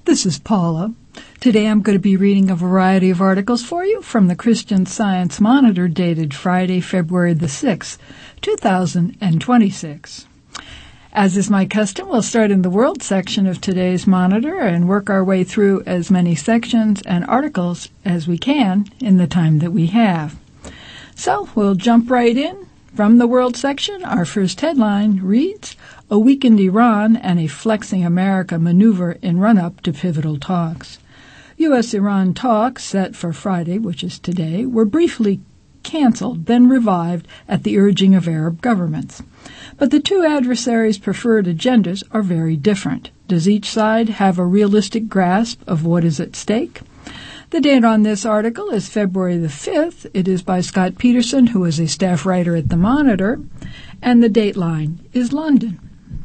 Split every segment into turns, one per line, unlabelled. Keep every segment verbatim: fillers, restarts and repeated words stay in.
This is Paula. Today I'm going to be reading a variety of articles for you from the Christian Science Monitor dated Friday, February the sixth, two thousand twenty-six. As is my custom, we'll start in the World section of today's Monitor and work our way through as many sections and articles as we can in the time that we have. So we'll jump right in. From the World section, our first headline reads, "A Weakened Iran and a Flexing America Maneuver in Run-Up to Pivotal Talks." U S Iran talks set for Friday, which is today, were briefly canceled, then revived at the urging of Arab governments. But the two adversaries' preferred agendas are very different. Does each side have a realistic grasp of what is at stake? The date on this article is February the fifth. It is by Scott Peterson, who is a staff writer at the Monitor, and the dateline is London.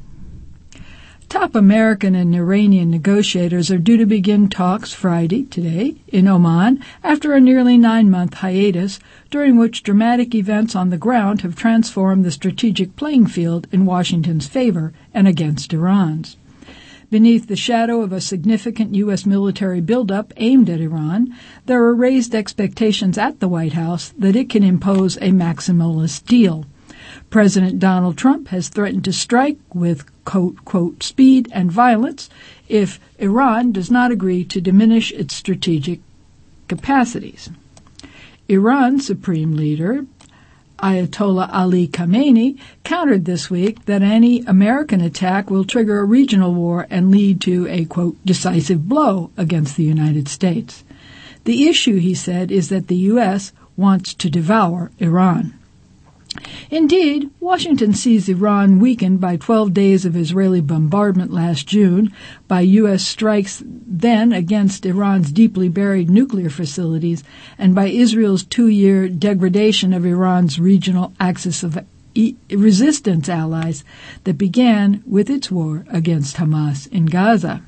Top American and Iranian negotiators are due to begin talks Friday, today, in Oman, after a nearly nine-month hiatus, during which dramatic events on the ground have transformed the strategic playing field in Washington's favor and against Iran's. Beneath the shadow of a significant U S military buildup aimed at Iran, there are raised expectations at the White House that it can impose a maximalist deal. President Donald Trump has threatened to strike with, quote, quote, speed and violence if Iran does not agree to diminish its strategic capacities. Iran's supreme leader, Ayatollah Ali Khamenei, countered this week that any American attack will trigger a regional war and lead to a, quote, decisive blow against the United States. The issue, he said, is that the U S wants to devour Iran. Indeed, Washington sees Iran weakened by twelve days of Israeli bombardment last June, by U S strikes then against Iran's deeply buried nuclear facilities, and by Israel's two-year degradation of Iran's regional axis of e- resistance allies that began with its war against Hamas in Gaza.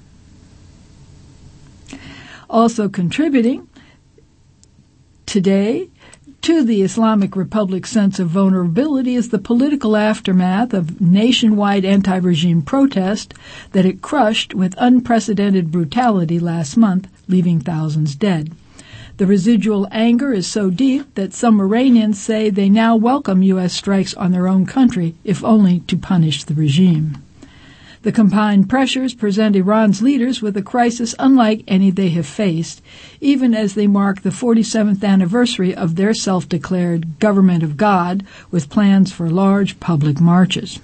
Also contributing today to the Islamic Republic's sense of vulnerability is the political aftermath of nationwide anti-regime protest that it crushed with unprecedented brutality last month, leaving thousands dead. The residual anger is so deep that some Iranians say they now welcome U S strikes on their own country, if only to punish the regime. The combined pressures present Iran's leaders with a crisis unlike any they have faced, even as they mark the forty-seventh anniversary of their self-declared government of God, with plans for large public marches.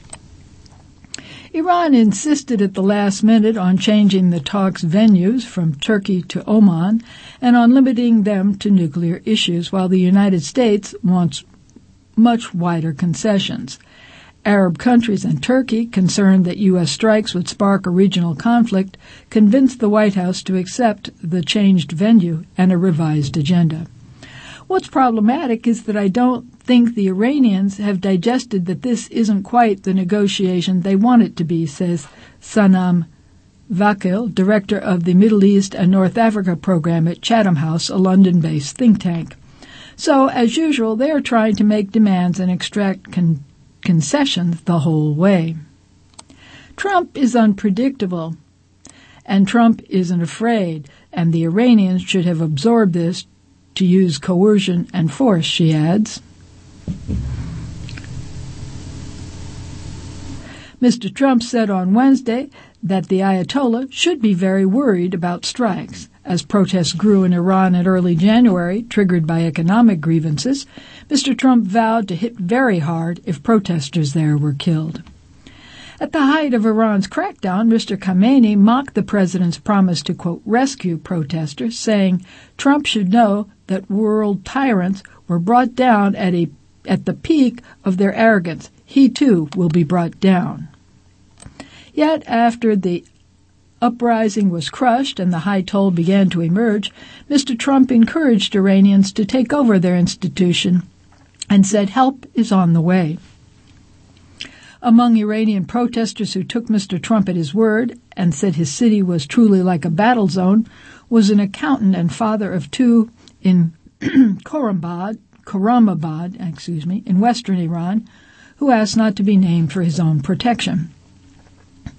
Iran insisted at the last minute on changing the talks' venues from Turkey to Oman and on limiting them to nuclear issues, while the United States wants much wider concessions. Arab countries and Turkey, concerned that U S strikes would spark a regional conflict, convinced the White House to accept the changed venue and a revised agenda. What's problematic is that I don't think the Iranians have digested that this isn't quite the negotiation they want it to be, says Sanam Vakil, director of the Middle East and North Africa program at Chatham House, a London-based think tank. So, as usual, they are trying to make demands and extract con- concessions the whole way. Trump is unpredictable, and Trump isn't afraid, and the Iranians should have absorbed this to use coercion and force, she adds. Mister Trump said on Wednesday that the Ayatollah should be very worried about strikes. As protests grew in Iran in early January, triggered by economic grievances, Mister Trump vowed to hit very hard if protesters there were killed. At the height of Iran's crackdown, Mister Khamenei mocked the president's promise to, quote, rescue protesters, saying Trump should know that world tyrants were brought down at a at the peak of their arrogance. He, too, will be brought down. Yet, after the uprising was crushed and the high toll began to emerge, Mister Trump encouraged Iranians to take over their institution and said help is on the way. Among Iranian protesters who took Mister Trump at his word and said his city was truly like a battle zone was an accountant and father of two in Khorramabad, Khorramabad, excuse me, in western Iran, who asked not to be named for his own protection.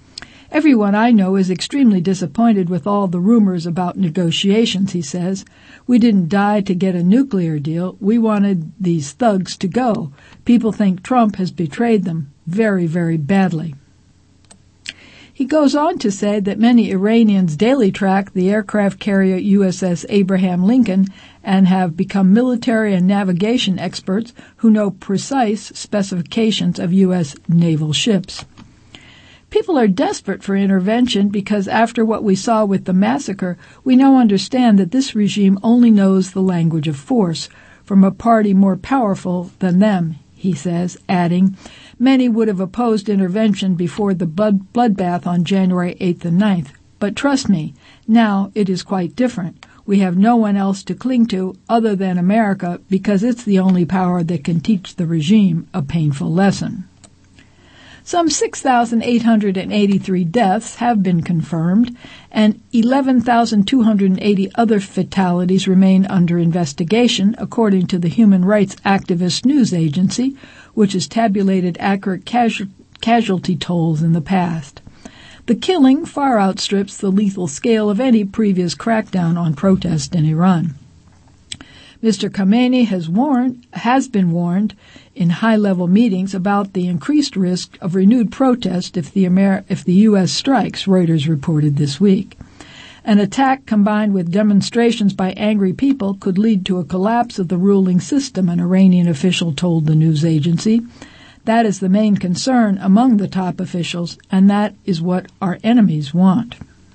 Everyone I know is extremely disappointed with all the rumors about negotiations, he says. We didn't die to get a nuclear deal. We wanted these thugs to go. People think Trump has betrayed them very, very badly. He goes on to say that many Iranians daily track the aircraft carrier U S S Abraham Lincoln and have become military and navigation experts who know precise specifications of U S naval ships. People are desperate for intervention because after what we saw with the massacre, we now understand that this regime only knows the language of force from a party more powerful than them, he says, adding, many would have opposed intervention before the blood bloodbath on January eighth and ninth. But trust me, now it is quite different. We have no one else to cling to other than America because it's the only power that can teach the regime a painful lesson. Some six thousand eight hundred eighty-three deaths have been confirmed, and eleven thousand two hundred eighty other fatalities remain under investigation, according to the human rights activist news agency, which has tabulated accurate casu- casualty tolls in the past. The killing far outstrips the lethal scale of any previous crackdown on protest in Iran. Mister Khamenei has warned, has been warned in high-level meetings about the increased risk of renewed protest if the, Amer- if the U S strikes, Reuters reported this week. An attack combined with demonstrations by angry people could lead to a collapse of the ruling system, an Iranian official told the news agency. That is the main concern among the top officials, and that is what our enemies want.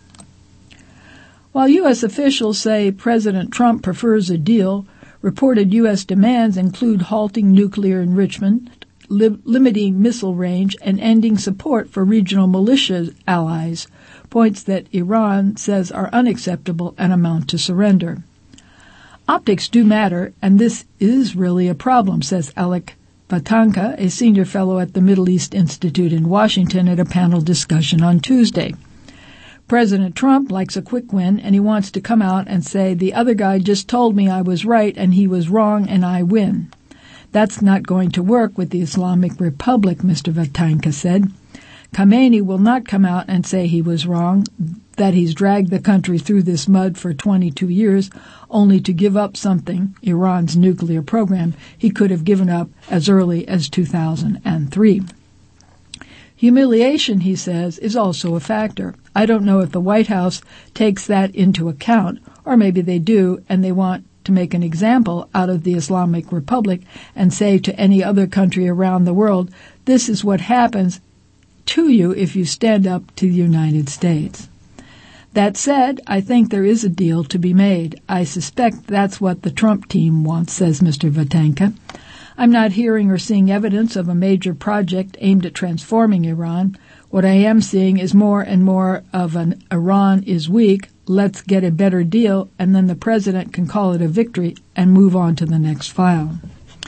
While U S officials say President Trump prefers a deal, reported U S demands include halting nuclear enrichment, li- limiting missile range, and ending support for regional militia allies, points that Iran says are unacceptable and amount to surrender. Optics do matter, and this is really a problem, says Alec Vatanka, a senior fellow at the Middle East Institute in Washington, at a panel discussion on Tuesday. President Trump likes a quick win, and he wants to come out and say, the other guy just told me I was right and he was wrong and I win. That's not going to work with the Islamic Republic, Mister Vatanka said. Khamenei will not come out and say he was wrong, that he's dragged the country through this mud for twenty-two years, only to give up something, Iran's nuclear program, he could have given up as early as two thousand three. Humiliation, he says, is also a factor. I don't know if the White House takes that into account, or maybe they do, and they want to make an example out of the Islamic Republic and say to any other country around the world, this is what happens to you if you stand up to the United States. That said, I think there is a deal to be made. I suspect that's what the Trump team wants, says Mister Vatanka. I'm not hearing or seeing evidence of a major project aimed at transforming Iran. What I am seeing is more and more of an Iran is weak, let's get a better deal, and then the president can call it a victory and move on to the next file.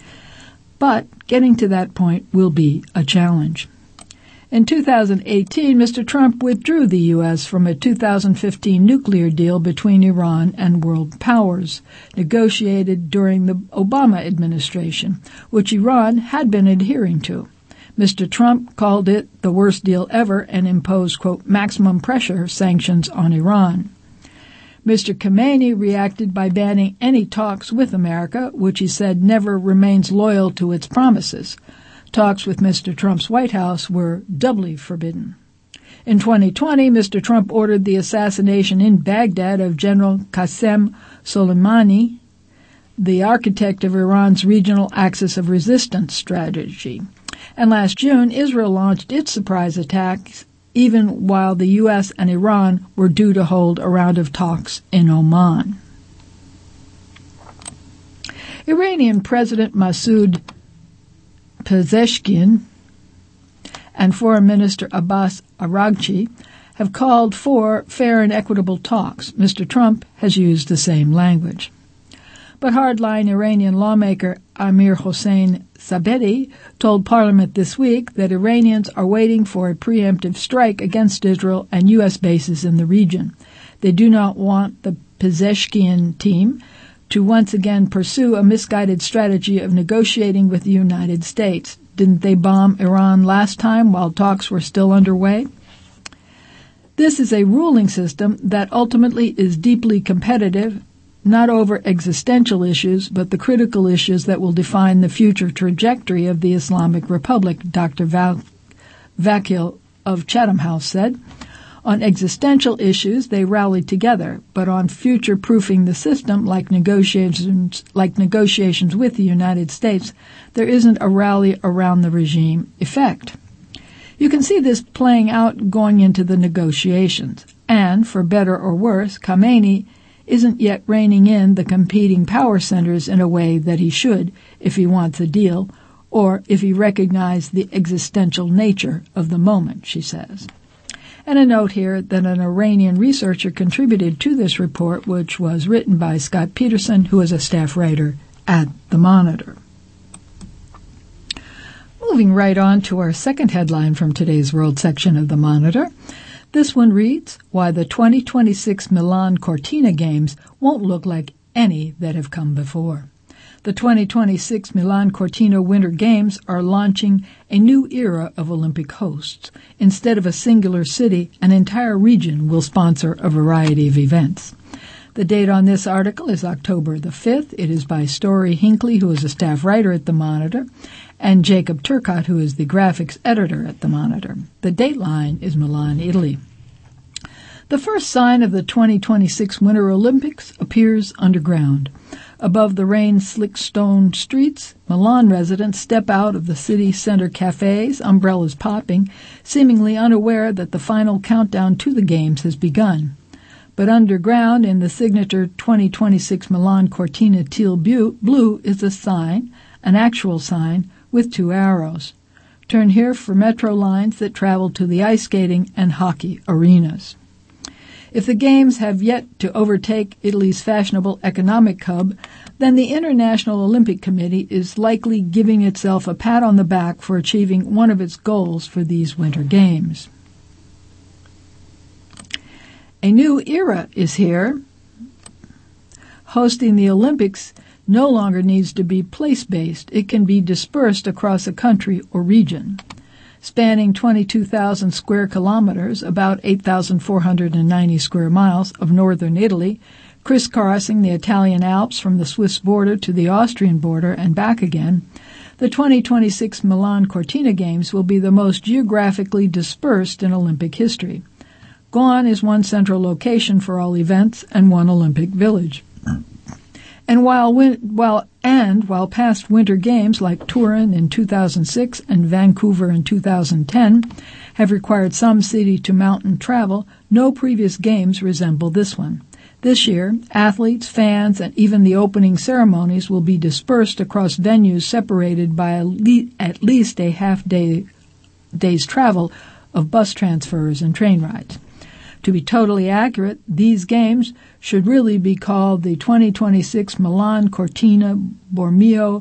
But getting to that point will be a challenge. In two thousand eighteen, Mister Trump withdrew the U S from a two thousand fifteen nuclear deal between Iran and world powers, negotiated during the Obama administration, which Iran had been adhering to. Mister Trump called it the worst deal ever and imposed, quote, maximum pressure sanctions on Iran. Mister Khamenei reacted by banning any talks with America, which he said never remains loyal to its promises. Talks with Mister Trump's White House were doubly forbidden. In twenty twenty, Mister Trump ordered the assassination in Baghdad of General Qasem Soleimani, the architect of Iran's regional axis of resistance strategy. And last June, Israel launched its surprise attacks even while the U S and Iran were due to hold a round of talks in Oman. Iranian President Masoud Pezeshkian and Foreign Minister Abbas Araghchi have called for fair and equitable talks. Mister Trump has used the same language. But hardline Iranian lawmaker Amir Hossein Sabeti told Parliament this week that Iranians are waiting for a preemptive strike against Israel and U S bases in the region. They do not want the Pezeshkian team to once again pursue a misguided strategy of negotiating with the United States. Didn't they bomb Iran last time while talks were still underway? This is a ruling system that ultimately is deeply competitive, not over existential issues, but the critical issues that will define the future trajectory of the Islamic Republic, Doctor Val- Vakil of Chatham House said. On existential issues, they rallied together, but on future-proofing the system, like negotiations, like negotiations with the United States, there isn't a rally around the regime effect. You can see this playing out going into the negotiations, and, for better or worse, Khamenei isn't yet reining in the competing power centers in a way that he should if he wants a deal, or if he recognized the existential nature of the moment, she says. And a note here that an Iranian researcher contributed to this report, which was written by Scott Peterson, who is a staff writer at The Monitor. Moving right on to our second headline from today's World section of The Monitor. This one reads, Why the twenty twenty-six Milan Cortina Games Won't Look Like Any That Have Come Before. The twenty twenty-six Milan Cortina Winter Games are launching a new era of Olympic hosts. Instead of a singular city, an entire region will sponsor a variety of events. The date on this article is October the fifth. It is by Story Hinckley, who is a staff writer at The Monitor, and Jacob Turcott, who is the graphics editor at The Monitor. The dateline is Milan, Italy. The first sign of the twenty twenty-six Winter Olympics appears underground. Above the rain-slick stone streets, Milan residents step out of the city center cafes, umbrellas popping, seemingly unaware that the final countdown to the games has begun. But underground in the signature twenty twenty-six Milan Cortina teal blue is a sign, an actual sign, with two arrows. Turn here for metro lines that travel to the ice skating and hockey arenas. If the Games have yet to overtake Italy's fashionable economic hub, then the International Olympic Committee is likely giving itself a pat on the back for achieving one of its goals for these Winter Games. A new era is here. Hosting the Olympics no longer needs to be place-based. It can be dispersed across a country or region. Spanning twenty-two thousand square kilometers, about eight thousand four hundred ninety square miles of northern Italy, crisscrossing the Italian Alps from the Swiss border to the Austrian border and back again, the twenty twenty-six Milan Cortina Games will be the most geographically dispersed in Olympic history. Gone is one central location for all events and one Olympic village. And while win- while and while past Winter Games like Turin in two thousand six and Vancouver in two thousand ten have required some city-to-mountain travel, no previous games resemble this one. This year, athletes, fans, and even the opening ceremonies will be dispersed across venues separated by a le- at least a half-day day's travel of bus transfers and train rides. To be totally accurate, these games should really be called the twenty twenty-six Milan Cortina Bormio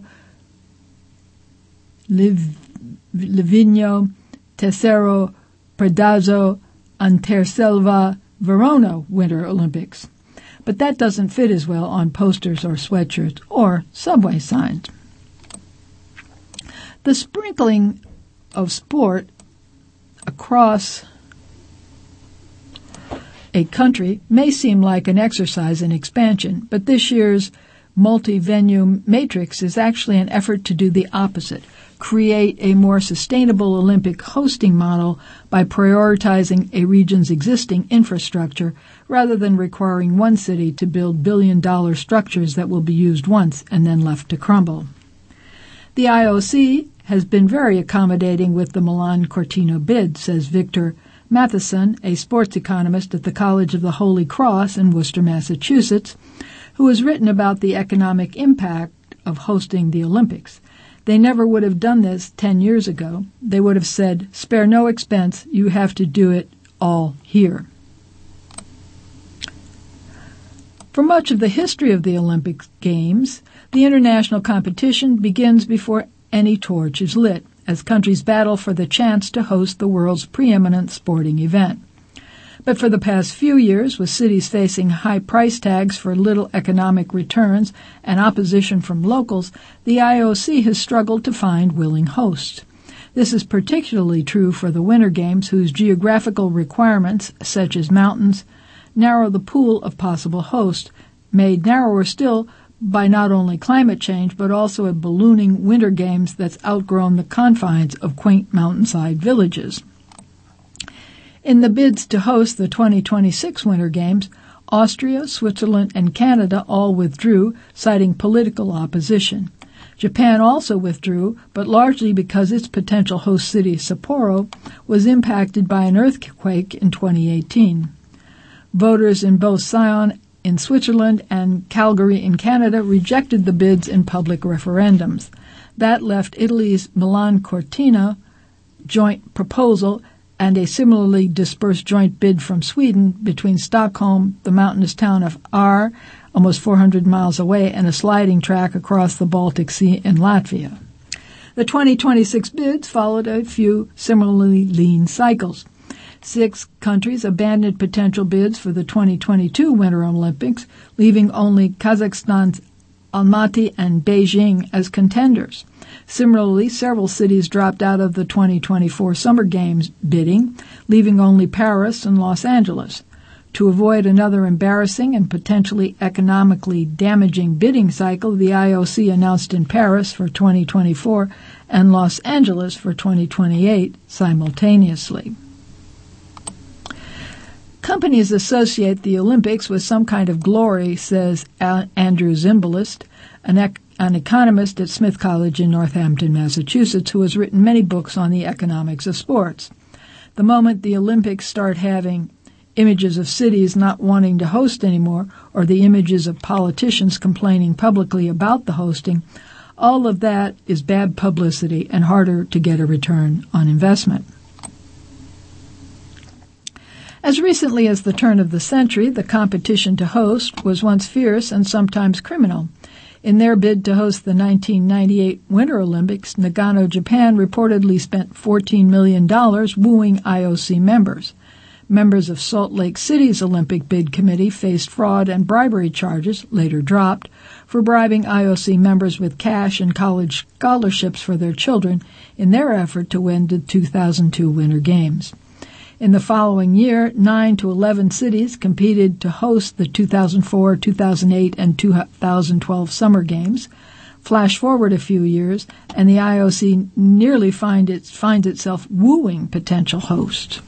Liv- Livigno Tessero Predazzo Anterselva Verona Winter Olympics. But that doesn't fit as well on posters or sweatshirts or subway signs. The sprinkling of sport across a country may seem like an exercise in expansion, but this year's multi-venue matrix is actually an effort to do the opposite, create a more sustainable Olympic hosting model by prioritizing a region's existing infrastructure rather than requiring one city to build billion-dollar structures that will be used once and then left to crumble. The I O C has been very accommodating with the Milan Cortina bid, says Victor Matheson, a sports economist at the College of the Holy Cross in Worcester, Massachusetts, who has written about the economic impact of hosting the Olympics. They never would have done this ten years ago. They would have said, spare no expense, you have to do it all here. For much of the history of the Olympic Games, the international competition begins before any torch is lit, as countries battle for the chance to host the world's preeminent sporting event. But for the past few years, with cities facing high price tags for little economic returns and opposition from locals, the I O C has struggled to find willing hosts. This is particularly true for the Winter Games, whose geographical requirements, such as mountains, narrow the pool of possible hosts, made narrower still by not only climate change, but also a ballooning Winter Games that's outgrown the confines of quaint mountainside villages. In the bids to host the twenty twenty-six Winter Games, Austria, Switzerland, and Canada all withdrew, citing political opposition. Japan also withdrew, but largely because its potential host city, Sapporo, was impacted by an earthquake in twenty eighteen. Voters in both Sion in Switzerland and Calgary in Canada rejected the bids in public referendums. That left Italy's Milan Cortina joint proposal and a similarly dispersed joint bid from Sweden between Stockholm, the mountainous town of Aar, almost four hundred miles away, and a sliding track across the Baltic Sea in Latvia. The twenty twenty-six bids followed a few similarly lean cycles. Six countries abandoned potential bids for the twenty twenty-two Winter Olympics, leaving only Kazakhstan's Almaty and Beijing as contenders. Similarly, several cities dropped out of the twenty twenty-four Summer Games bidding, leaving only Paris and Los Angeles. To avoid another embarrassing and potentially economically damaging bidding cycle, the I O C announced in Paris for twenty twenty-four and Los Angeles for twenty twenty-eight simultaneously. Companies associate the Olympics with some kind of glory, says Andrew Zimbalist, an, ec- an economist at Smith College in Northampton, Massachusetts, who has written many books on the economics of sports. The moment the Olympics start having images of cities not wanting to host anymore, or the images of politicians complaining publicly about the hosting, all of that is bad publicity and harder to get a return on investment. As recently as the turn of the century, the competition to host was once fierce and sometimes criminal. In their bid to host the nineteen ninety-eight Winter Olympics, Nagano, Japan reportedly spent fourteen million dollars wooing I O C members. Members of Salt Lake City's Olympic bid committee faced fraud and bribery charges, later dropped, for bribing I O C members with cash and college scholarships for their children in their effort to win the two thousand two Winter Games. In the following year, nine to eleven cities competed to host the two thousand four, two thousand eight, and two thousand twelve Summer Games. Flash forward a few years, and the I O C nearly find it, finds itself wooing potential hosts.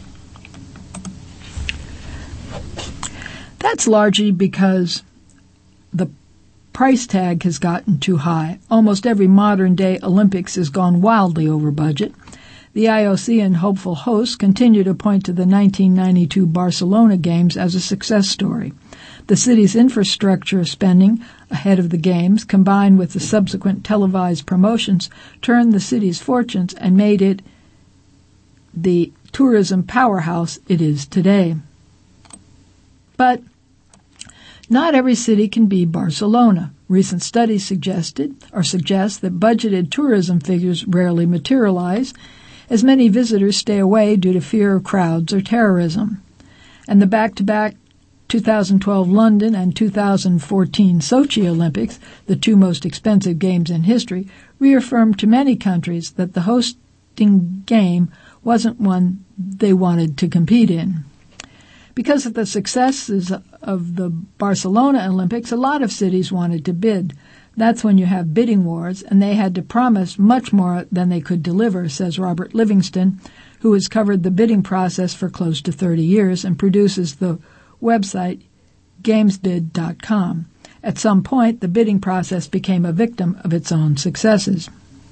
That's largely because the price tag has gotten too high. Almost every modern-day Olympics has gone wildly over budget. The I O C and hopeful hosts continue to point to the nineteen ninety-two Barcelona Games as a success story. The city's infrastructure spending ahead of the Games, combined with the subsequent televised promotions, turned the city's fortunes and made it the tourism powerhouse it is today. But not every city can be Barcelona. Recent studies suggested or suggest that budgeted tourism figures rarely materialize, as many visitors stay away due to fear of crowds or terrorism. And the back-to-back two thousand twelve London and two thousand fourteen Sochi Olympics, the two most expensive games in history, reaffirmed to many countries that the hosting game wasn't one they wanted to compete in. Because of the successes of the Barcelona Olympics, a lot of cities wanted to bid. That's when you have bidding wars, and they had to promise much more than they could deliver, says Robert Livingston, who has covered the bidding process for close to thirty years and produces the website gamesbid dot com. At some point, the bidding process became a victim of its own successes.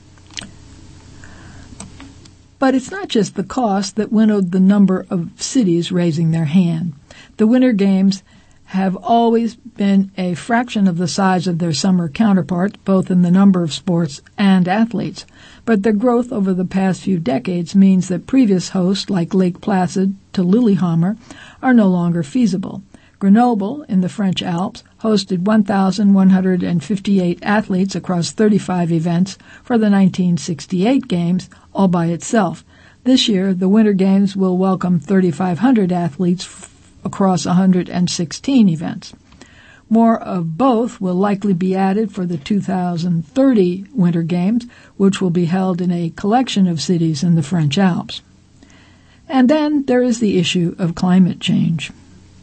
But it's not just the cost that winnowed the number of cities raising their hand. The Winter Games have always been a fraction of the size of their summer counterparts, both in the number of sports and athletes. But their growth over the past few decades means that previous hosts like Lake Placid to Lillehammer are no longer feasible. Grenoble, in the French Alps, hosted one thousand one hundred fifty-eight athletes across thirty-five events for the nineteen sixty-eight Games, all by itself. This year, the Winter Games will welcome thirty-five hundred athletes f- across one hundred sixteen events. More of both will likely be added for the two thousand thirty Winter Games, which will be held in a collection of cities in the French Alps. And then there is the issue of climate change.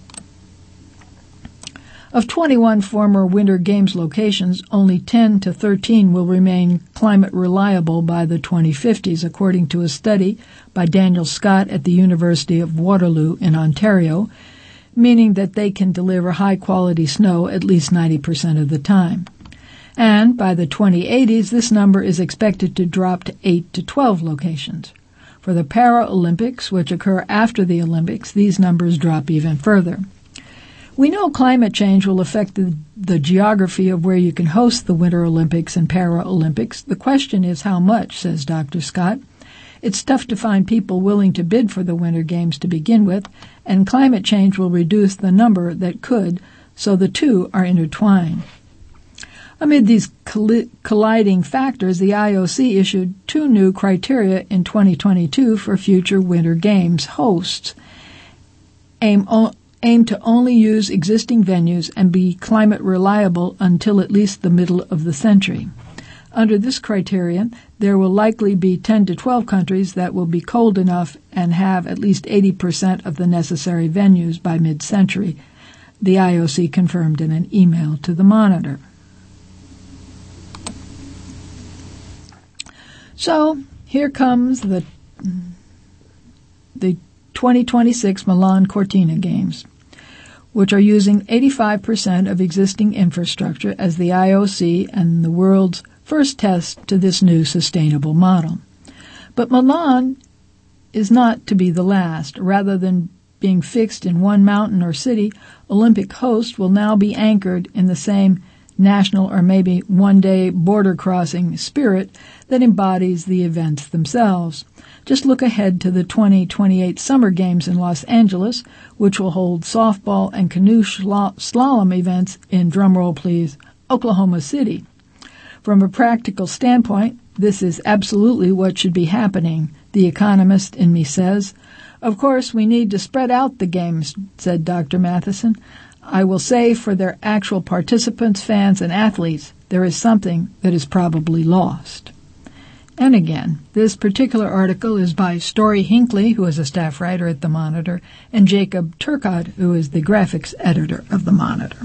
Of twenty-one former Winter Games locations, only ten to thirteen will remain climate reliable by the twenty fifties, according to a study by Daniel Scott at the University of Waterloo in Ontario, meaning that they can deliver high-quality snow at least ninety percent of the time. And by the twenty eighties, this number is expected to drop to eight to twelve locations. For the Paralympics, which occur after the Olympics, these numbers drop even further. We know climate change will affect the, the geography of where you can host the Winter Olympics and Paralympics. The question is how much, says Doctor Scott. It's tough to find people willing to bid for the Winter Games to begin with, and climate change will reduce the number that could, so the two are intertwined. Amid these colli- colliding factors, the I O C issued two new criteria in twenty twenty-two for future Winter Games hosts. Aim, o- aim to only use existing venues and be climate reliable until at least the middle of the century. Under this criterion, there will likely be ten to twelve countries that will be cold enough and have at least eighty percent of the necessary venues by mid-century, the I O C confirmed in an email to the Monitor. So, here comes the, the twenty twenty-six Milan Cortina Games, which are using eighty-five percent of existing infrastructure as the I O C and the world's first test to this new sustainable model. But Milan is not to be the last. Rather than being fixed in one mountain or city, Olympic hosts will now be anchored in the same national or maybe one-day border-crossing spirit that embodies the events themselves. Just look ahead to the twenty twenty-eight Summer Games in Los Angeles, which will hold softball and canoe slalom events in, drumroll please, Oklahoma City. From a practical standpoint, this is absolutely what should be happening, the economist in me says. Of course, we need to spread out the games, said Doctor Matheson. I will say for their actual participants, fans, and athletes, there is something that is probably lost. And again, this particular article is by Story Hinckley, who is a staff writer at the Monitor, and Jacob Turcott, who is the graphics editor of the Monitor.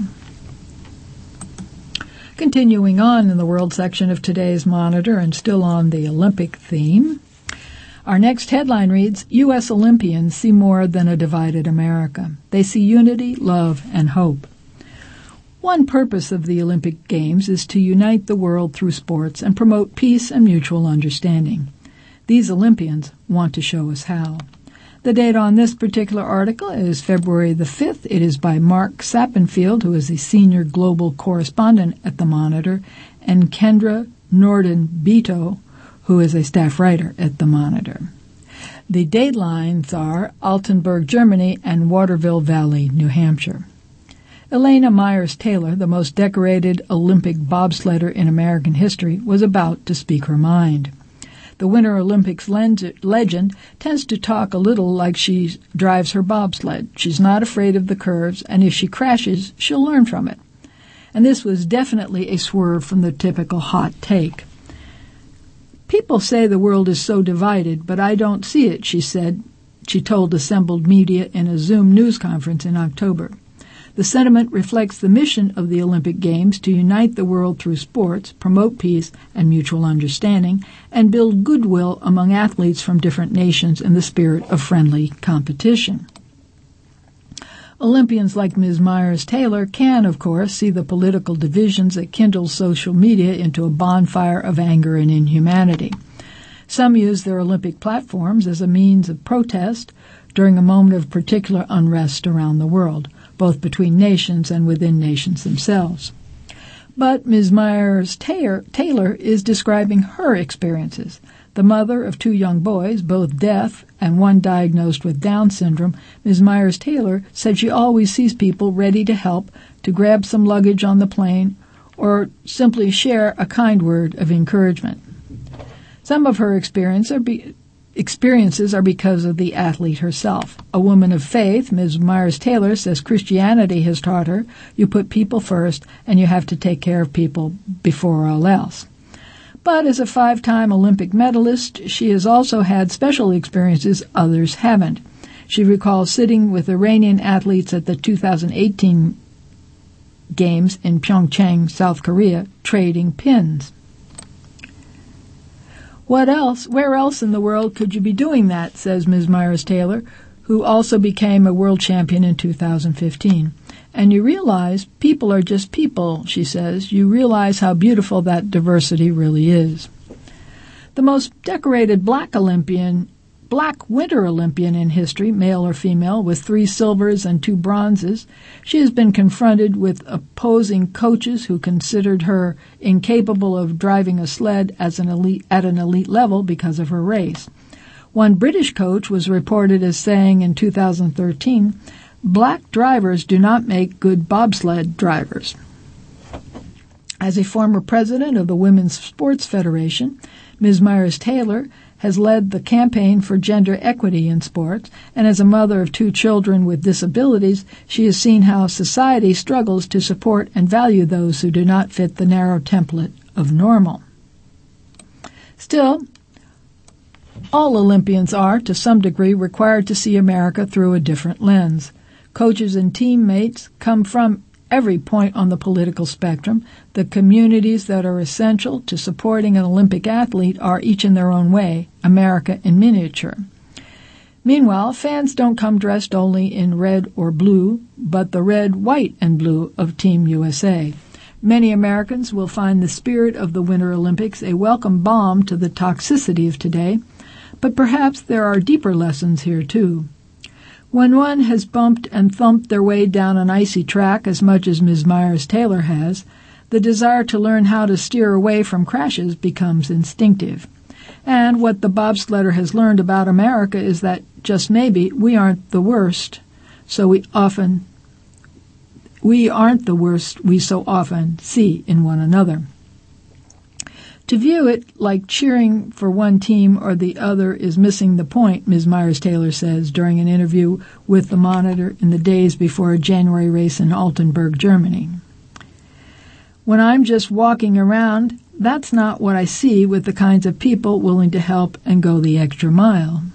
Continuing on in the world section of today's Monitor and still on the Olympic theme, our next headline reads, U S Olympians see more than a divided America. They see unity, love, and hope. One purpose of the Olympic Games is to unite the world through sports and promote peace and mutual understanding. These Olympians want to show us how. The date on this particular article is February the fifth. It is by Mark Sappenfield, who is the senior global correspondent at the Monitor, and Kendra Norden-Beto, who is a staff writer at the Monitor. The date lines are Altenburg, Germany, and Waterville Valley, New Hampshire. Elena Myers-Taylor, the most decorated Olympic bobsledder in American history, was about to speak her mind. The Winter Olympics legend tends to talk a little like she drives her bobsled. She's not afraid of the curves, and if she crashes, she'll learn from it. And this was definitely a swerve from the typical hot take. People say the world is so divided, but I don't see it, she said. She told assembled media in a Zoom news conference in October. The sentiment reflects the mission of the Olympic Games to unite the world through sports, promote peace and mutual understanding, and build goodwill among athletes from different nations in the spirit of friendly competition. Olympians like Miz Myers-Taylor can, of course, see the political divisions that kindle social media into a bonfire of anger and inhumanity. Some use their Olympic platforms as a means of protest during a moment of particular unrest around the world, both between nations and within nations themselves. But Miz Myers-Taylor is describing her experiences. The mother of two young boys, both deaf and one diagnosed with Down syndrome, Miz Myers-Taylor said she always sees people ready to help, to grab some luggage on the plane, or simply share a kind word of encouragement. Some of her experience are be, experiences are because of the athlete herself. A woman of faith, Miz Myers-Taylor, says Christianity has taught her you put people first and you have to take care of people before all else. But as a five-time Olympic medalist, she has also had special experiences others haven't. She recalls sitting with Iranian athletes at the two thousand eighteen Games in Pyeongchang, South Korea, trading pins. What else? Where else in the world could you be doing that, says Miz Myers-Taylor, who also became a world champion in two thousand fifteen. And you realize people are just people, she says. You realize how beautiful that diversity really is. The most decorated black Olympian, black Winter Olympian in history, male or female, with three silvers and two bronzes, she has been confronted with opposing coaches who considered her incapable of driving a sled as an elite, at an elite level because of her race. One British coach was reported as saying in two thousand thirteen, "Black drivers do not make good bobsled drivers." As a former president of the Women's Sports Federation, Miz Myers-Taylor has led the campaign for gender equity in sports, and as a mother of two children with disabilities, she has seen how society struggles to support and value those who do not fit the narrow template of normal. Still, all Olympians are, to some degree, required to see America through a different lens. Coaches and teammates come from every point on the political spectrum. The communities that are essential to supporting an Olympic athlete are each in their own way, America in miniature. Meanwhile, fans don't come dressed only in red or blue, but the red, white, and blue of Team U S A. Many Americans will find the spirit of the Winter Olympics a welcome balm to the toxicity of today, but perhaps there are deeper lessons here too. When one has bumped and thumped their way down an icy track as much as Miz Myers-Taylor has, the desire to learn how to steer away from crashes becomes instinctive. And what the bobsledder has learned about America is that, just maybe, we aren't the worst, so we often, we aren't the worst we so often see in one another. To view it like cheering for one team or the other is missing the point, Miz Myers-Taylor says during an interview with the Monitor in the days before a January race in Altenburg, Germany. When I'm just walking around, that's not what I see with the kinds of people willing to help and go the extra mile.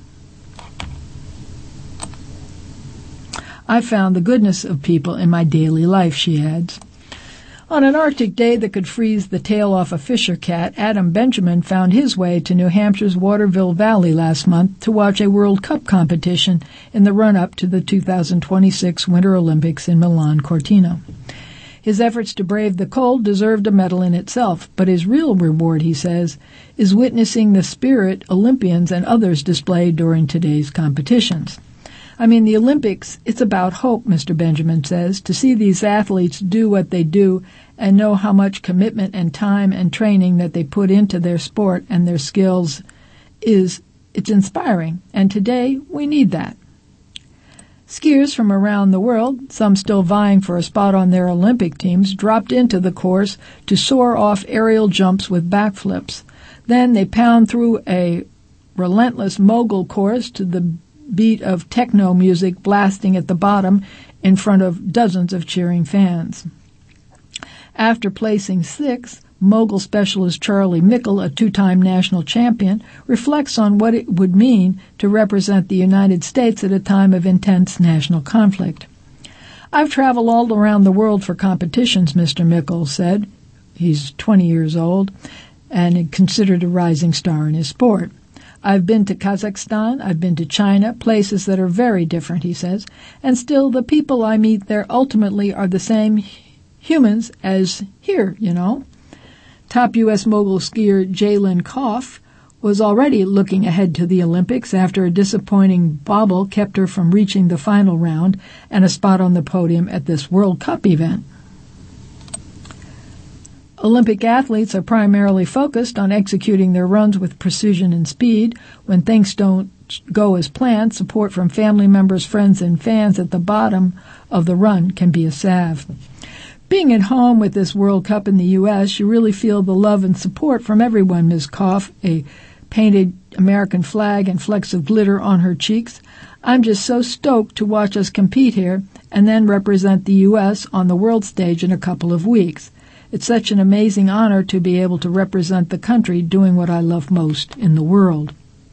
I found the goodness of people in my daily life, she adds. On an Arctic day that could freeze the tail off a Fisher cat, Adam Benjamin found his way to New Hampshire's Waterville Valley last month to watch a World Cup competition in the run-up to the two thousand twenty-six Winter Olympics in Milan Cortina. His efforts to brave the cold deserved a medal in itself, but his real reward, he says, is witnessing the spirit Olympians and others display during today's competitions. I mean, the Olympics, it's about hope, Mister Benjamin says, to see these athletes do what they do and know how much commitment and time and training that they put into their sport and their skills is, it's inspiring. And today, we need that. Skiers from around the world, some still vying for a spot on their Olympic teams, dropped into the course to soar off aerial jumps with backflips. Then they pound through a relentless mogul course to the beat of techno music blasting at the bottom in front of dozens of cheering fans. After placing sixth, mogul specialist Charlie Mickle, a two-time national champion, reflects on what it would mean to represent the United States at a time of intense national conflict. I've traveled all around the world for competitions, Mister Mickle said. He's twenty years old and considered a rising star in his sport. I've been to Kazakhstan, I've been to China, places that are very different, he says, and still the people I meet there ultimately are the same humans as here, you know. Top U S mogul skier Jalen Koff was already looking ahead to the Olympics after a disappointing bobble kept her from reaching the final round and a spot on the podium at this World Cup event. Olympic athletes are primarily focused on executing their runs with precision and speed. When things don't go as planned, support from family members, friends, and fans at the bottom of the run can be a salve. Being at home with this World Cup in the U S, you really feel the love and support from everyone, Miz Koff, a painted American flag and flecks of glitter on her cheeks. I'm just so stoked to watch us compete here and then represent the U S on the world stage in a couple of weeks. It's such an amazing honor to be able to represent the country doing what I love most in the world.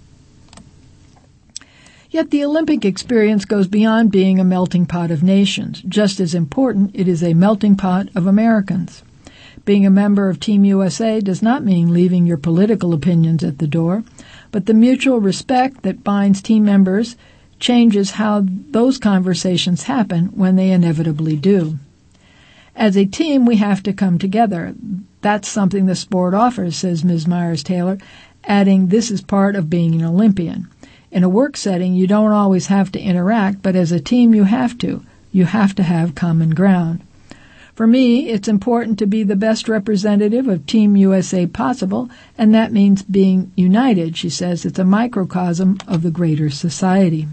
Yet the Olympic experience goes beyond being a melting pot of nations. Just as important, it is a melting pot of Americans. Being a member of Team U S A does not mean leaving your political opinions at the door, but the mutual respect that binds team members changes how those conversations happen when they inevitably do. As a team, we have to come together. That's something the sport offers, says Miz Myers-Taylor, adding, this is part of being an Olympian. In a work setting, you don't always have to interact, but as a team, you have to. You have to have common ground. For me, it's important to be the best representative of Team U S A possible, and that means being united, she says. It's a microcosm of the greater society.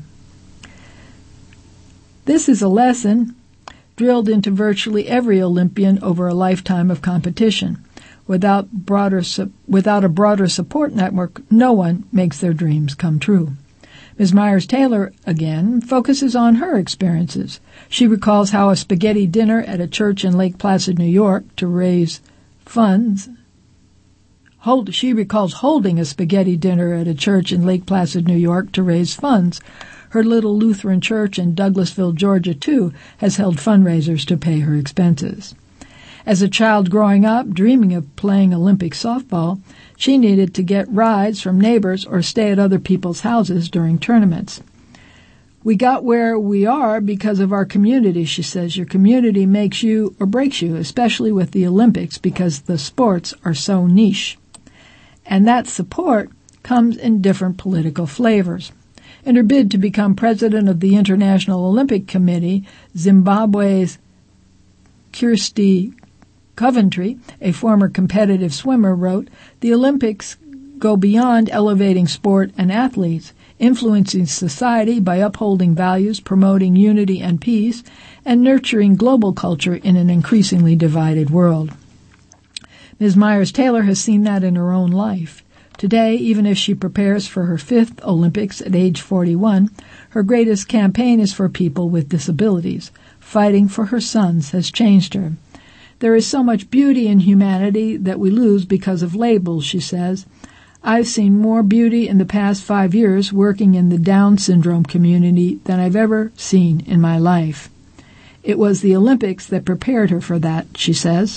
This is a lesson drilled into virtually every Olympian over a lifetime of competition. Without broader su- without a broader support network, no one makes their dreams come true. Miz Myers-Taylor, again, focuses on her experiences. She recalls how a spaghetti dinner at a church in Lake Placid, New York, to raise funds. Hold, she recalls holding a spaghetti dinner at a church in Lake Placid, New York, to raise funds. Her little Lutheran church in Douglasville, Georgia, too, has held fundraisers to pay her expenses. As a child growing up, dreaming of playing Olympic softball, she needed to get rides from neighbors or stay at other people's houses during tournaments. We got where we are because of our community, she says. Your community makes you or breaks you, especially with the Olympics, because the sports are so niche. And that support comes in different political flavors. In her bid to become president of the International Olympic Committee, Zimbabwe's Kirsty Coventry, a former competitive swimmer, wrote, "The Olympics go beyond elevating sport and athletes, influencing society by upholding values, promoting unity and peace, and nurturing global culture in an increasingly divided world." Miz Myers-Taylor has seen that in her own life. Today, even as she prepares for her fifth Olympics at age forty-one, her greatest campaign is for people with disabilities. Fighting for her sons has changed her. There is so much beauty in humanity that we lose because of labels, she says. I've seen more beauty in the past five years working in the Down syndrome community than I've ever seen in my life. It was the Olympics that prepared her for that, she says.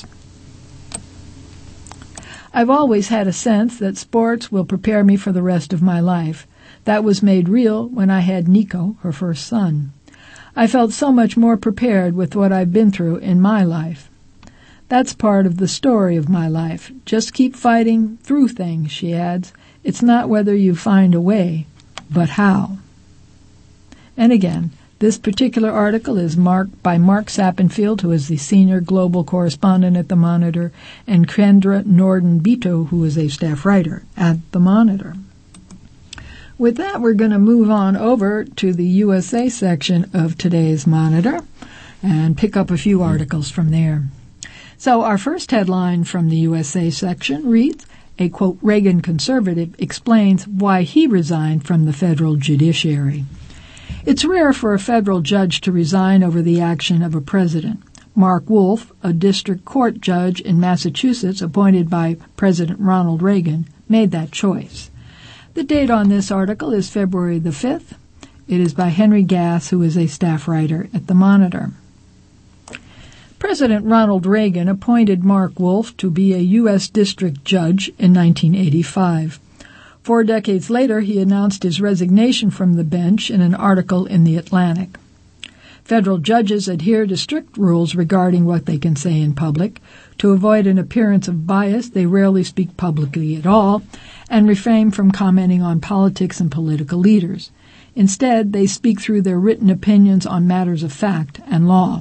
I've always had a sense that sports will prepare me for the rest of my life. That was made real when I had Nico, her first son. I felt so much more prepared with what I've been through in my life. That's part of the story of my life. Just keep fighting through things, she adds. It's not whether you find a way, but how. And again, this particular article is marked by Mark Sappenfield, who is the senior global correspondent at The Monitor, and Kendra Norden-Bito, who is a staff writer at The Monitor. With that, we're going to move on over to the U S A section of today's Monitor and pick up a few articles from there. So our first headline from the U S A section reads, a, quote, Reagan conservative explains why he resigned from the federal judiciary. It's rare for a federal judge to resign over the action of a president. Mark Wolf, a district court judge in Massachusetts appointed by President Ronald Reagan, made that choice. The date on this article is February the fifth. It is by Henry Gass, who is a staff writer at The Monitor. President Ronald Reagan appointed Mark Wolf to be a U S district judge in nineteen eighty-five. Four decades later, he announced his resignation from the bench in an article in The Atlantic. Federal judges adhere to strict rules regarding what they can say in public. To avoid an appearance of bias, they rarely speak publicly at all and refrain from commenting on politics and political leaders. Instead, they speak through their written opinions on matters of fact and law.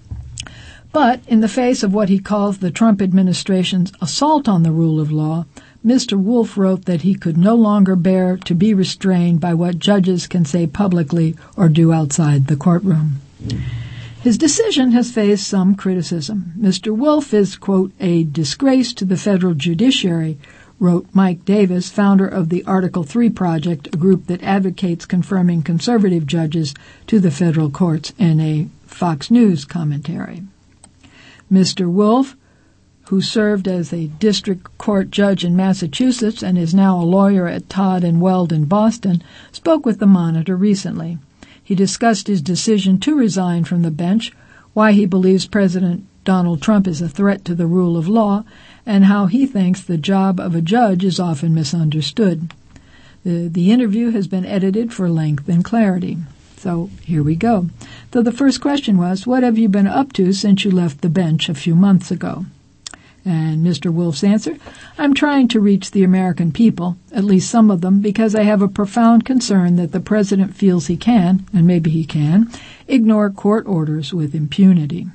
But in the face of what he calls the Trump administration's assault on the rule of law, Mister Wolf wrote that he could no longer bear to be restrained by what judges can say publicly or do outside the courtroom. His decision has faced some criticism. Mister Wolf is, quote, a disgrace to the federal judiciary, wrote Mike Davis, founder of the Article three Project, a group that advocates confirming conservative judges to the federal courts, in a Fox News commentary. Mister Wolf, who served as a district court judge in Massachusetts and is now a lawyer at Todd and Weld in Boston, spoke with the Monitor recently. He discussed his decision to resign from the bench, why he believes President Donald Trump is a threat to the rule of law, and how he thinks the job of a judge is often misunderstood. The, the interview has been edited for length and clarity. So here we go. So the first question was, what have you been up to since you left the bench a few months ago? And Mister Wolf's answer, I'm trying to reach the American people, at least some of them, because I have a profound concern that the president feels he can, and maybe he can, ignore court orders with impunity.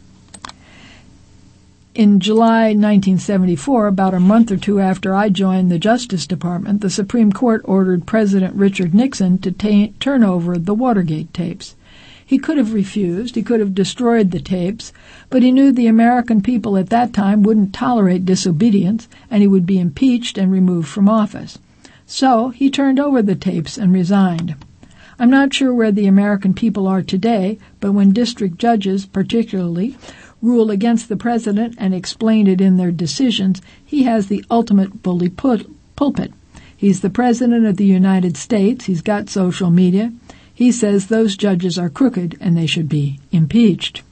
In July nineteen seventy-four, about a month or two after I joined the Justice Department, the Supreme Court ordered President Richard Nixon to ta- turn over the Watergate tapes. He could have refused, he could have destroyed the tapes, but he knew the American people at that time wouldn't tolerate disobedience, and he would be impeached and removed from office. So he turned over the tapes and resigned. I'm not sure where the American people are today, but when district judges, particularly, rule against the president and explain it in their decisions, he has the ultimate bully pul- pulpit. He's the president of the United States. He's got social media. He says those judges are crooked and they should be impeached.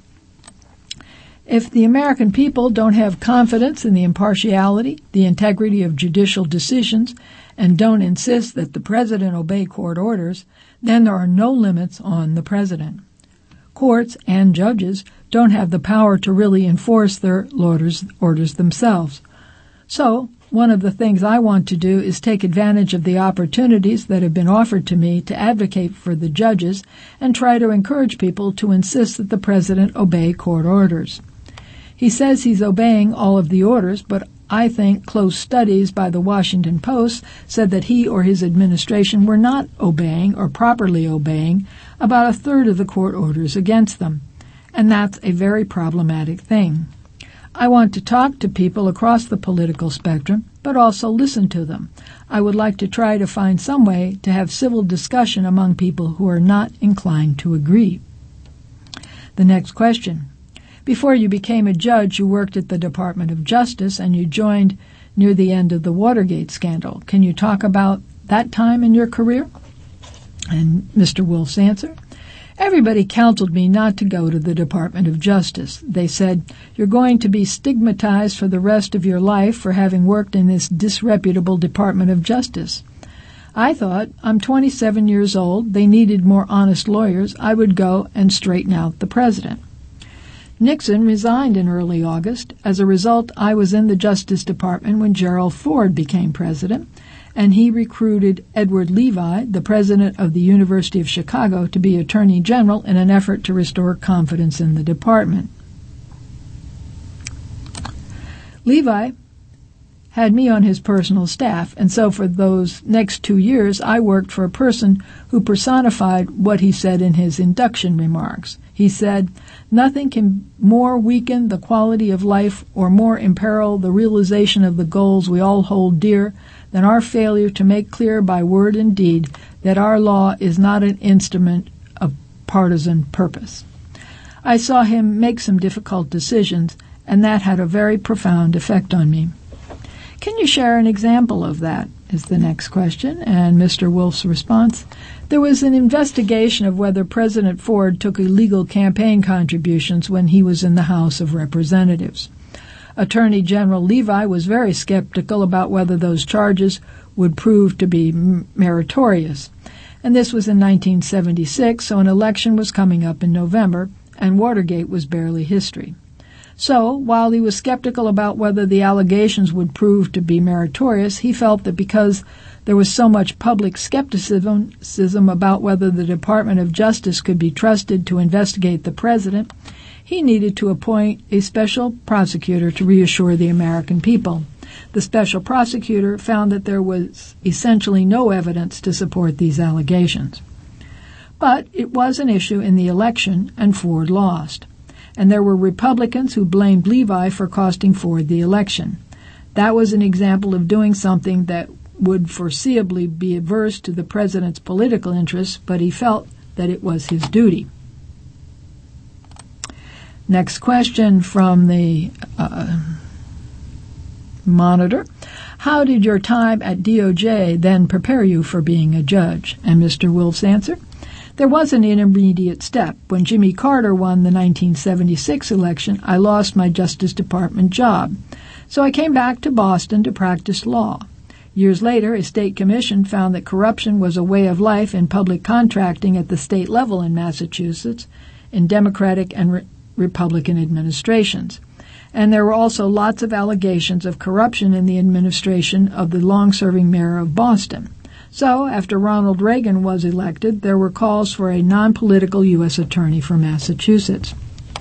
If the American people don't have confidence in the impartiality, the integrity of judicial decisions, and don't insist that the president obey court orders, then there are no limits on the president. Courts and judges don't have the power to really enforce their orders, orders themselves. So, one of the things I want to do is take advantage of the opportunities that have been offered to me to advocate for the judges and try to encourage people to insist that the president obey court orders. He says he's obeying all of the orders, but I think close studies by the Washington Post said that he or his administration were not obeying or properly obeying about a third of the court orders against them. And that's a very problematic thing. I want to talk to people across the political spectrum, but also listen to them. I would like to try to find some way to have civil discussion among people who are not inclined to agree. The next question. Before you became a judge, you worked at the Department of Justice and you joined near the end of the Watergate scandal. Can you talk about that time in your career? And Mister Wolf's answer. Everybody counseled me not to go to the Department of Justice. They said, you're going to be stigmatized for the rest of your life for having worked in this disreputable Department of Justice. I thought, I'm twenty-seven years old, they needed more honest lawyers, I would go and straighten out the president. Nixon resigned in early August. As a result, I was in the Justice Department when Gerald Ford became president, and he recruited Edward Levi, the president of the University of Chicago, to be Attorney General in an effort to restore confidence in the department. Levi had me on his personal staff, and so for those next two years I worked for a person who personified what he said in his induction remarks. He said, nothing can more weaken the quality of life or more imperil the realization of the goals we all hold dear than our failure to make clear by word and deed that our law is not an instrument of partisan purpose. I saw him make some difficult decisions, and that had a very profound effect on me. Can you share an example of that, is the next question, and Mister Wolf's response. There was an investigation of whether President Ford took illegal campaign contributions when he was in the House of Representatives. Attorney General Levi was very skeptical about whether those charges would prove to be meritorious. And this was in nineteen seventy-six, so an election was coming up in November, and Watergate was barely history. So, while he was skeptical about whether the allegations would prove to be meritorious, he felt that because there was so much public skepticism about whether the Department of Justice could be trusted to investigate the president, he needed to appoint a special prosecutor to reassure the American people. The special prosecutor found that there was essentially no evidence to support these allegations. But it was an issue in the election, and Ford lost. And there were Republicans who blamed Levi for costing Ford the election. That was an example of doing something that would foreseeably be adverse to the president's political interests, but he felt that it was his duty. Next question from the uh, Monitor. How did your time at D O J then prepare you for being a judge? And Mister Wolf's answer, there was an intermediate step. When Jimmy Carter won the nineteen seventy-six election, I lost my Justice Department job. So I came back to Boston to practice law. Years later, a state commission found that corruption was a way of life in public contracting at the state level in Massachusetts, in Democratic and re- Republican administrations. And there were also lots of allegations of corruption in the administration of the long-serving mayor of Boston. So, after Ronald Reagan was elected, there were calls for a non-political U S attorney for Massachusetts.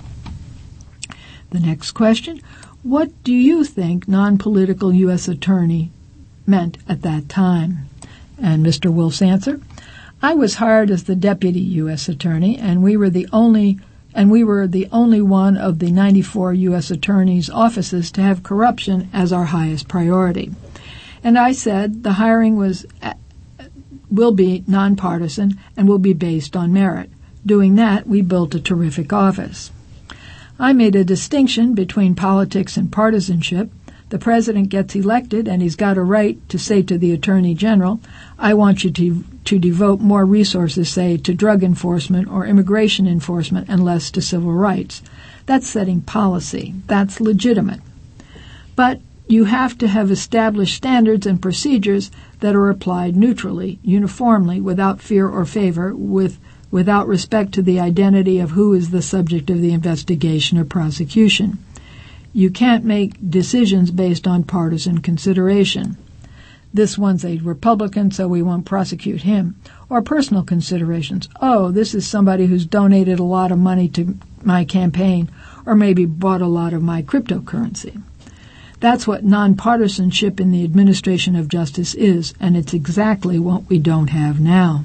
The next question, what do you think non-political U S attorney meant at that time? And Mister Wolf's answer, I was hired as the deputy U S attorney, and we were the only and we were the only one of the ninety-four U S attorneys' offices to have corruption as our highest priority. And I said the hiring was will be nonpartisan and will be based on merit. Doing that, we built a terrific office. I made a distinction between politics and partisanship. The president gets elected, and he's got a right to say to the attorney general, I want you to to devote more resources, say, to drug enforcement or immigration enforcement and less to civil rights. That's setting policy. That's legitimate. But you have to have established standards and procedures that are applied neutrally, uniformly, without fear or favor, with without respect to the identity of who is the subject of the investigation or prosecution. You can't make decisions based on partisan consideration. This one's a Republican, so we won't prosecute him. Or personal considerations. Oh, this is somebody who's donated a lot of money to my campaign, or maybe bought a lot of my cryptocurrency. That's what nonpartisanship in the administration of justice is, and it's exactly what we don't have now.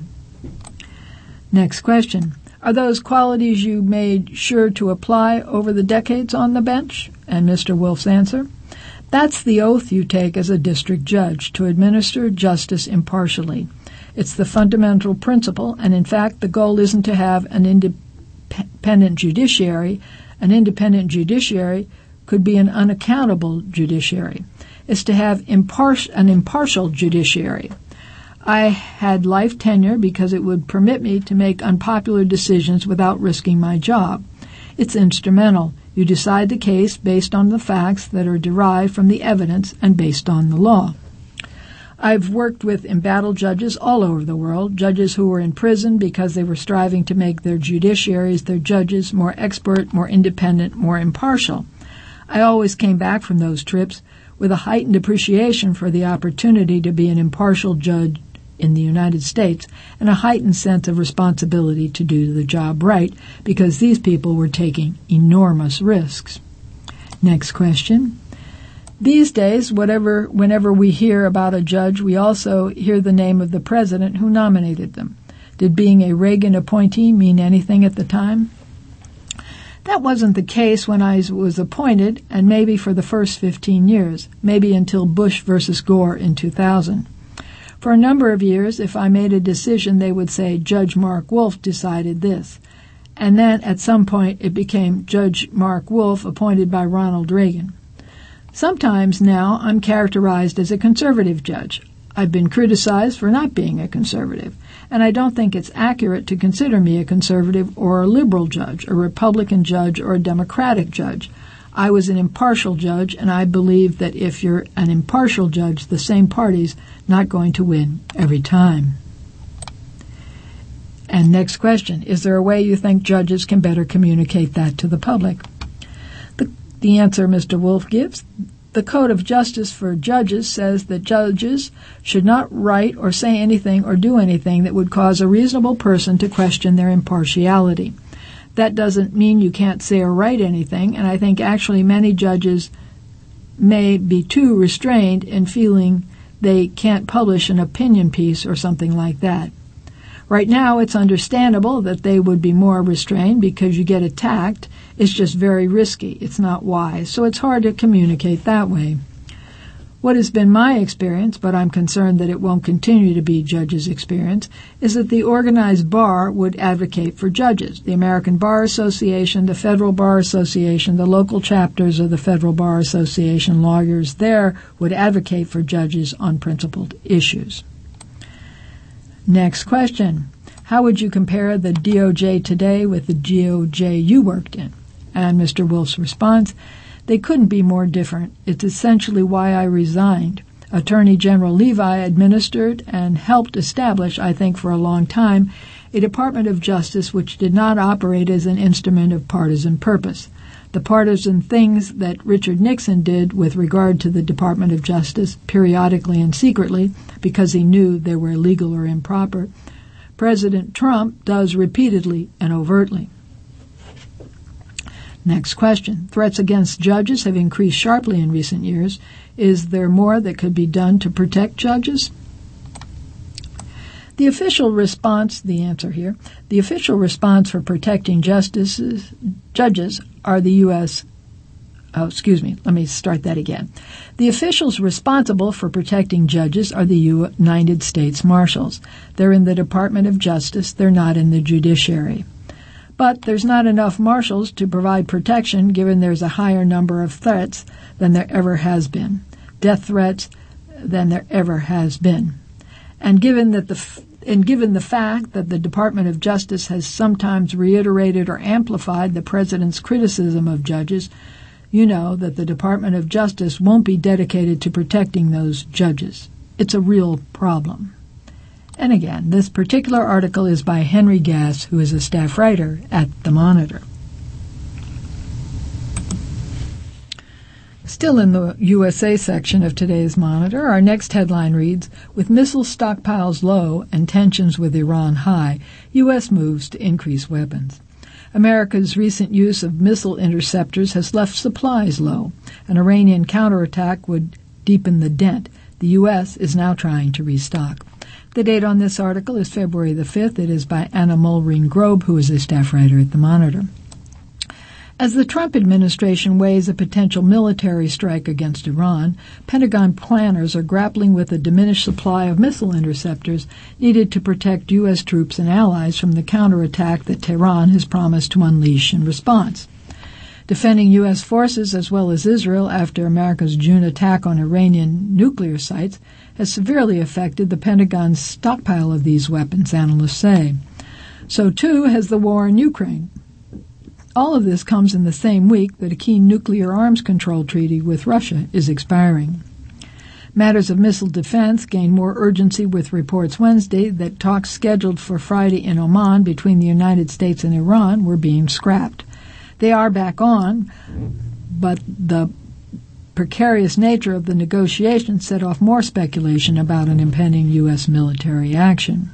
Next question. Are those qualities you made sure to apply over the decades on the bench? And Mister Wolf's answer, that's the oath you take as a district judge, to administer justice impartially. It's the fundamental principle, and in fact the goal isn't to have an independent judiciary. An independent judiciary could be an unaccountable judiciary. It's to have impar- an impartial judiciary. I had life tenure because it would permit me to make unpopular decisions without risking my job. It's instrumental. You decide the case based on the facts that are derived from the evidence and based on the law. I've worked with embattled judges all over the world, judges who were in prison because they were striving to make their judiciaries, their judges, more expert, more independent, more impartial. I always came back from those trips with a heightened appreciation for the opportunity to be an impartial judge in the United States and a heightened sense of responsibility to do the job right, because these people were taking enormous risks. Next question. These days, whatever, whenever we hear about a judge, we also hear the name of the president who nominated them. Did being a Reagan appointee mean anything at the time? That wasn't the case when I was appointed, and maybe for the first fifteen years, maybe until Bush versus Gore in two thousand. For a number of years, if I made a decision, they would say, Judge Mark Wolf decided this. And then at some point it became Judge Mark Wolf, appointed by Ronald Reagan. Sometimes now I'm characterized as a conservative judge. I've been criticized for not being a conservative, and I don't think it's accurate to consider me a conservative or a liberal judge, a Republican judge or a Democratic judge. I was an impartial judge, and I believe that if you're an impartial judge, the same party's not going to win every time. And next question, is there a way you think judges can better communicate that to the public? The, the answer Mister Wolf gives, the Code of Justice for Judges says that judges should not write or say anything or do anything that would cause a reasonable person to question their impartiality. That doesn't mean you can't say or write anything, and I think actually many judges may be too restrained in feeling they can't publish an opinion piece or something like that. Right now, it's understandable that they would be more restrained because you get attacked. It's just very risky. It's not wise, so it's hard to communicate that way. What has been my experience, but I'm concerned that it won't continue to be judges' experience, is that the organized bar would advocate for judges. The American Bar Association, the Federal Bar Association, the local chapters of the Federal Bar Association, lawyers there would advocate for judges on principled issues. Next question. How would you compare the D O J today with the D O J you worked in? And Mister Wolf's response, they couldn't be more different. It's essentially why I resigned. Attorney General Levi administered and helped establish, I think for a long time, a Department of Justice which did not operate as an instrument of partisan purpose. The partisan things that Richard Nixon did with regard to the Department of Justice, periodically and secretly, because he knew they were illegal or improper, President Trump does repeatedly and overtly. Next question. Threats against judges have increased sharply in recent years. Is there more that could be done to protect judges? The official response, the answer here, the official response for protecting justices, judges are the U S Oh, excuse me, let me start that again. The officials responsible for protecting judges are the United States Marshals. They're in the Department of Justice. They're not in the judiciary. But there's not enough marshals to provide protection given there's a higher number of threats than there ever has been, death threats than there ever has been. And given that the and given the fact that the Department of Justice has sometimes reiterated or amplified the president's criticism of judges, you know that the Department of Justice won't be dedicated to protecting those judges. It's a real problem. And again, this particular article is by Henry Gass, who is a staff writer at The Monitor. Still in the U S A section of today's Monitor, our next headline reads, with missile stockpiles low and tensions with Iran high, U S moves to increase weapons. America's recent use of missile interceptors has left supplies low. An Iranian counterattack would deepen the dent. The U S is now trying to restock. The date on this article is February the fifth. It is by Anna Mulreen-Grobe, who is a staff writer at The Monitor. As the Trump administration weighs a potential military strike against Iran, Pentagon planners are grappling with a diminished supply of missile interceptors needed to protect U S troops and allies from the counterattack that Tehran has promised to unleash in response. Defending U S forces as well as Israel after America's June attack on Iranian nuclear sites has severely affected the Pentagon's stockpile of these weapons, analysts say. So, too, has the war in Ukraine. All of this comes in the same week that a key nuclear arms control treaty with Russia is expiring. Matters of missile defense gained more urgency with reports Wednesday that talks scheduled for Friday in Oman between the United States and Iran were being scrapped. They are back on, but the precarious nature of the negotiations set off more speculation about an impending U S military action.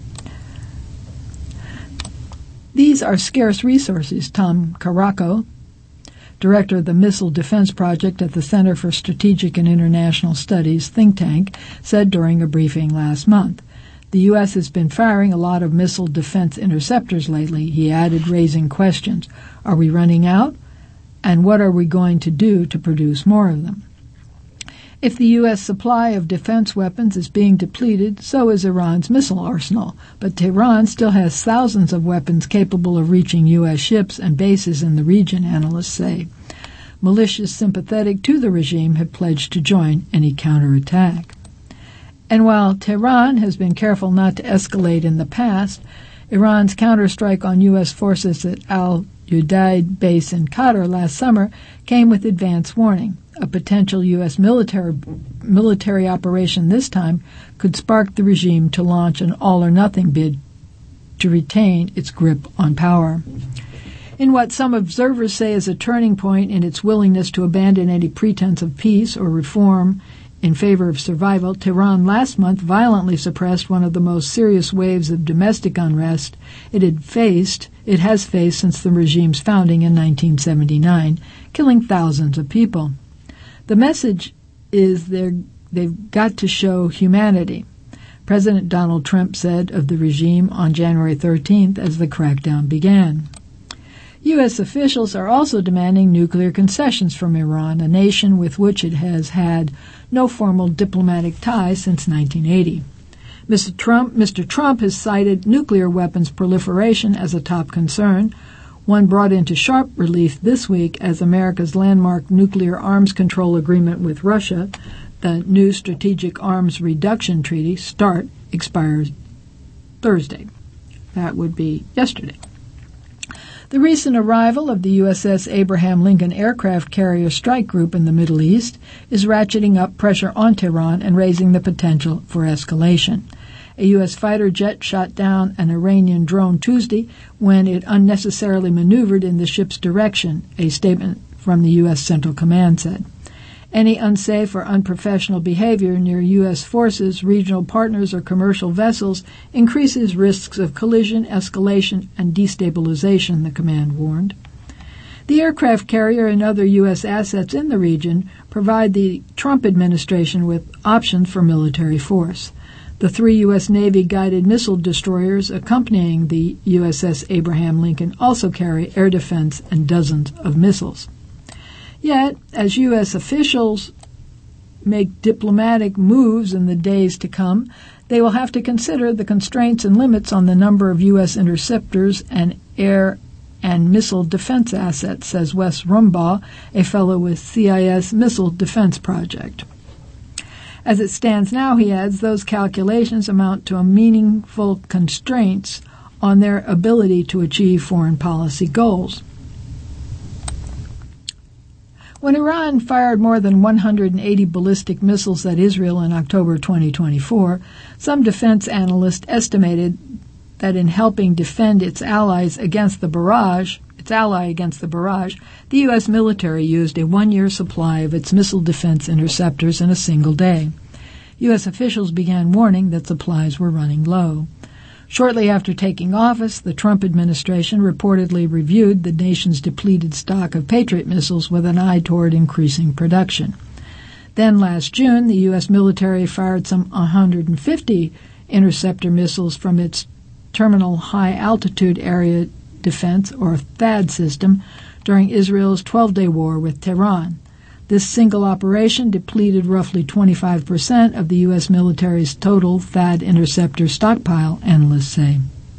These are scarce resources, Tom Caraco, director of the Missile Defense Project at the Center for Strategic and International Studies think tank, said during a briefing last month. The U S has been firing a lot of missile defense interceptors lately, he added, raising questions. Are we running out? And what are we going to do to produce more of them? If the U S supply of defense weapons is being depleted, so is Iran's missile arsenal. But Tehran still has thousands of weapons capable of reaching U S ships and bases in the region, analysts say. Militias sympathetic to the regime have pledged to join any counterattack. And while Tehran has been careful not to escalate in the past, Iran's counterstrike on U S forces at Al-Udeid base in Qatar last summer came with advance warning. A potential U S military military operation this time could spark the regime to launch an all-or-nothing bid to retain its grip on power. In what some observers say is a turning point in its willingness to abandon any pretense of peace or reform in favor of survival, Tehran last month violently suppressed one of the most serious waves of domestic unrest it had faced, it has faced since the regime's founding in nineteen seventy-nine, killing thousands of people. The message is they're, they've got to show humanity, President Donald Trump said of the regime on January thirteenth as the crackdown began. U S officials are also demanding nuclear concessions from Iran, a nation with which it has had no formal diplomatic ties since nineteen eighty. Mister Trump, Mister Trump has cited nuclear weapons proliferation as a top concern, one brought into sharp relief this week as America's landmark nuclear arms control agreement with Russia, the new Strategic Arms Reduction Treaty, START, expires Thursday. That would be yesterday. The recent arrival of the U S S Abraham Lincoln aircraft carrier strike group in the Middle East is ratcheting up pressure on Tehran and raising the potential for escalation. A U S fighter jet shot down an Iranian drone Tuesday when it unnecessarily maneuvered in the ship's direction, a statement from the U S Central Command said. Any unsafe or unprofessional behavior near U S forces, regional partners, or commercial vessels increases risks of collision, escalation, and destabilization, the command warned. The aircraft carrier and other U S assets in the region provide the Trump administration with options for military force. The three U S Navy guided missile destroyers accompanying the U S S Abraham Lincoln also carry air defense and dozens of missiles. Yet, as U S officials make diplomatic moves in the days to come, they will have to consider the constraints and limits on the number of U S interceptors and air and missile defense assets, says Wes Rumbaugh, a fellow with C I S Missile Defense Project. As it stands now, he adds, those calculations amount to a meaningful constraints on their ability to achieve foreign policy goals. When Iran fired more than one hundred eighty ballistic missiles at Israel in October twenty twenty-four, some defense analysts estimated that in helping defend its allies against the barrage, its ally against the barrage, the U S military used a one-year supply of its missile defense interceptors in a single day. U S officials began warning that supplies were running low. Shortly after taking office, the Trump administration reportedly reviewed the nation's depleted stock of Patriot missiles with an eye toward increasing production. Then last June, the U S military fired some one hundred fifty interceptor missiles from its Terminal High Altitude Area Defense, or THAAD system, during Israel's twelve-day war with Tehran. This single operation depleted roughly twenty-five percent of the U S military's total THAAD interceptor stockpile, analysts say.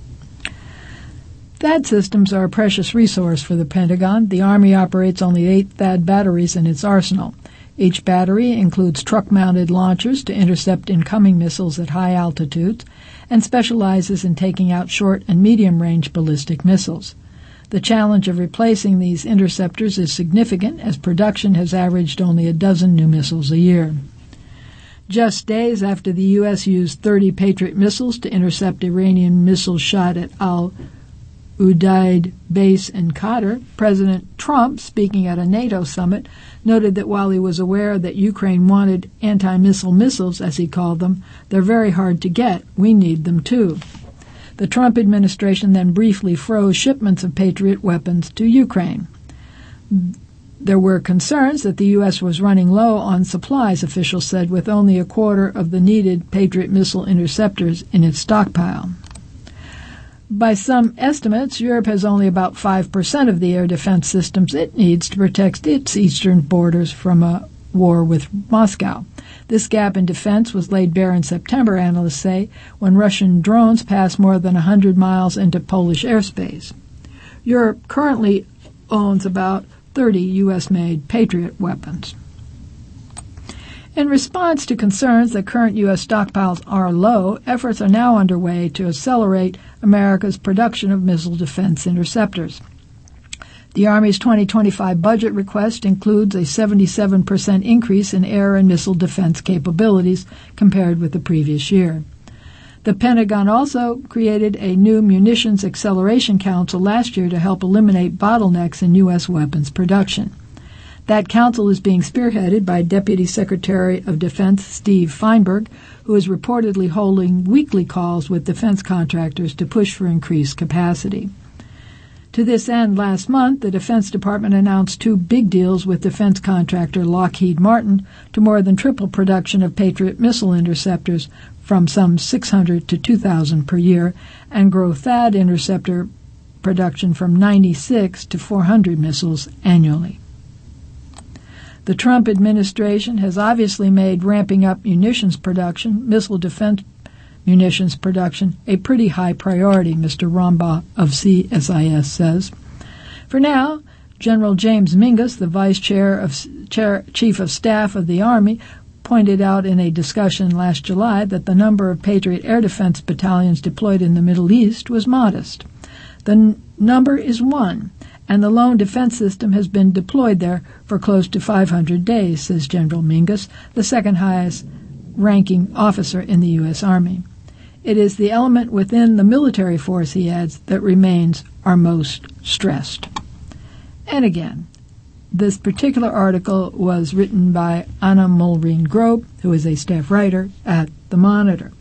THAAD systems are a precious resource for the Pentagon. The Army operates only eight THAAD batteries in its arsenal. Each battery includes truck-mounted launchers to intercept incoming missiles at high altitudes and specializes in taking out short and medium-range ballistic missiles. The challenge of replacing these interceptors is significant, as production has averaged only a dozen new missiles a year. Just days after the U S used thirty Patriot missiles to intercept Iranian missiles shot at Al-Udeid base in Qatar, President Trump, speaking at a NATO summit, noted that while he was aware that Ukraine wanted anti-missile missiles, as he called them, they're very hard to get. We need them too. The Trump administration then briefly froze shipments of Patriot weapons to Ukraine. There were concerns that the U S was running low on supplies, officials said, with only a quarter of the needed Patriot missile interceptors in its stockpile. By some estimates, Europe has only about five percent of the air defense systems it needs to protect its eastern borders from a war with Moscow. This gap in defense was laid bare in September, analysts say, when Russian drones passed more than one hundred miles into Polish airspace. Europe currently owns about thirty U S-made Patriot weapons. In response to concerns that current U S stockpiles are low, efforts are now underway to accelerate America's production of missile defense interceptors. The Army's twenty twenty-five budget request includes a seventy-seven percent increase in air and missile defense capabilities compared with the previous year. The Pentagon also created a new Munitions Acceleration Council last year to help eliminate bottlenecks in U S weapons production. That council is being spearheaded by Deputy Secretary of Defense Steve Feinberg, who is reportedly holding weekly calls with defense contractors to push for increased capacity. To this end, last month, the Defense Department announced two big deals with defense contractor Lockheed Martin to more than triple production of Patriot missile interceptors from some six hundred to two thousand per year and grow THAAD interceptor production from ninety-six to four hundred missiles annually. The Trump administration has obviously made ramping up munitions production, missile defense munitions production, a pretty high priority, Mister Rombaugh of C S I S says. For now, General James Mingus, the Vice Chair of Chair, Chief of Staff of the Army, pointed out in a discussion last July that the number of Patriot air defense battalions deployed in the Middle East was modest. The n- number is one, and the lone defense system has been deployed there for close to five hundred days, says General Mingus, the second highest ranking officer in the U S. Army. It is the element within the military force, he adds, that remains our most stressed. And again, this particular article was written by Anna Mulreen Grobe, who is a staff writer at The Monitor.